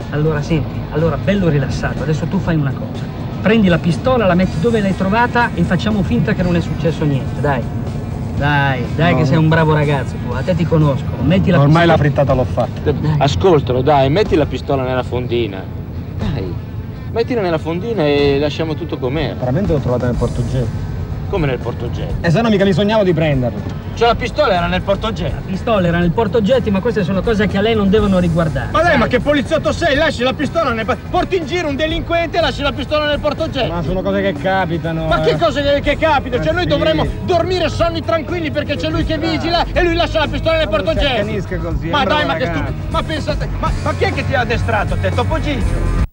Allora senti, allora bello rilassato, adesso tu fai una cosa. Prendi la pistola, la metti dove l'hai trovata e facciamo finta che non è successo niente, dai. Dai, No, che sei un bravo ragazzo tu, a te ti conosco. Metti la Ormai pistola. la frittata l'ho fatta. Ascoltalo, dai, metti la pistola nella fondina. Dai, mettila nella fondina e lasciamo tutto com'era. Veramente l'ho trovata nel portogetto. Come nel portogetto. E se no mica mi sognavo di prenderla. Cioè la pistola era nel portogetto. La pistola era nel portaoggetti, ma queste sono cose che a lei non devono riguardare. Ma dai, ma che poliziotto sei? Lasci la pistola nel... Porti in giro un delinquente e lasci la pistola nel portogetto. Ma sono cose che capitano. Ma che cose che capita? Cioè noi sì. dovremmo dormire sonni tranquilli perché c'è lui che vigila e lui lascia la pistola nel Ma non si portogetto. accanisca così, Ma è un dai, bravo ma che ragazzo. stupido. Ma pensate, ma chi è che ti ha addestrato te? Topo Gigio?